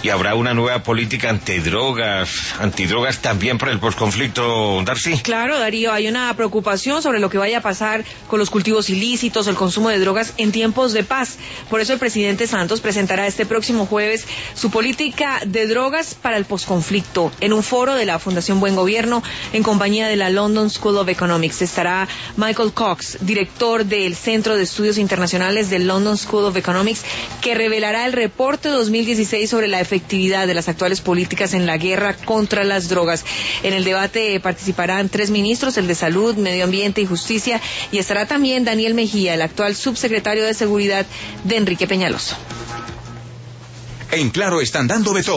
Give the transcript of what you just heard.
¿Y habrá una nueva política antidrogas también para el posconflicto, Darcy? Claro, Darío, hay una preocupación sobre lo que vaya a pasar con los cultivos ilícitos, el consumo de drogas en tiempos de paz. Por eso el presidente Santos presentará este próximo jueves su política de drogas para el posconflicto en un foro de la Fundación Buen Gobierno en compañía de la London School of Economics. Estará Michael Cox, director del Centro de Estudios Internacionales del London School of Economics, que revelará el reporte 2016 sobre la efectividad de las actuales políticas en la guerra contra las drogas. En el debate participarán 3 ministros, el de Salud, Medio Ambiente y Justicia, y estará también Daniel Mejía, el actual subsecretario de Seguridad de Enrique Peñalosa. En Claro están dando de todo.